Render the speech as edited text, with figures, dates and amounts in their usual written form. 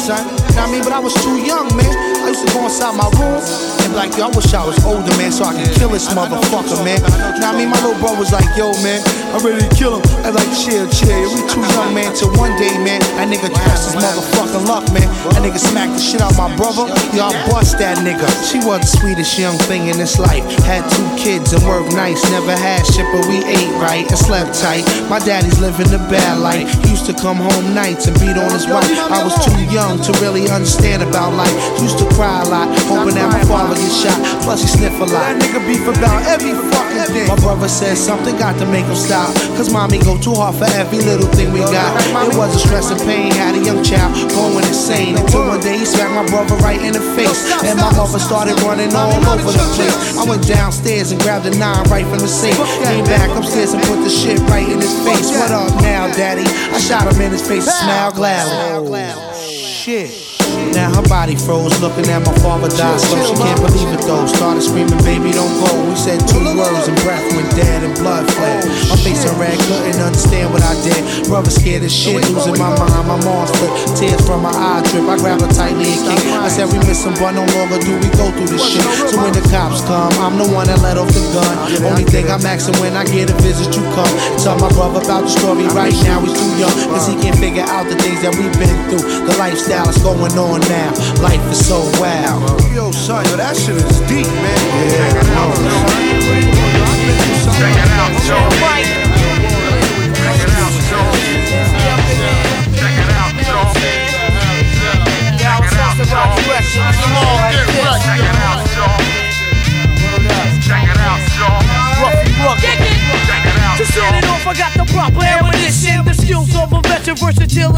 son. Know what I mean? But I was too young, man. I used to go inside my room and be like, yo, I wish I was older, man, so I can kill this motherfucker, man. Know what I mean? My little bro was like, yo, man, I'm ready to kill him. I like, chill. We too young, man, till one day, man, that nigga dressed his motherfucking luck, man. That nigga smacked the shit out my brother. Y'all bust that nigga. She was the sweetest young thing in this life. Had 2 kids and worked nice. Never had shit, but we ate right and slept tight. My daddy's living the bad life. He used to come home nights and beat on his wife. I was too young to really understand about life. Used to cry a lot, hoping that my father get shot. Plus he sniff a lot. That nigga beef about every fucking thing. My brother said something got to make him stop, cause mommy go too hard for every little thing we got. It wasn't stress and pain, had a young child going insane. Until one day he smacked my brother right in the face, and my mother started running all over the place. I went downstairs and grabbed a 9 right from the safe. Came back upstairs and put the shit right in his face. What up now, daddy? I shot him in his face and smiled gladly. Shit. Now her body froze, looking at my father die slow. She can't believe it though. Started screaming, baby, don't go. We said 2 words and breath went dead and blood fled. My face turned red, couldn't understand what I did. Brother scared as shit, losing my mind. My mom slipped, tears from my eye drip. I grabbed her tightly and kicked. I said we miss him, but no longer do we go through this shit. So when the cops come, I'm the one that let off the gun. Only thing I'm asking when I get a visit, you come. Tell my brother about the story right now. He's too young, cause he can't figure out the things that we've been through. The lifestyle is going on now. Life is so wild. Yo, son, yo, that shit is deep, man. Yeah, I know. Check it out, Joe. Check it out, Joe. Check it out, Joe. Check it out, Joe. Check it out, Joe. Check it out, Joe. Ruffy Brooklyn. Check it out, Joe. To set it off, I got the proper ammunition. The skills of a veteran, versatile.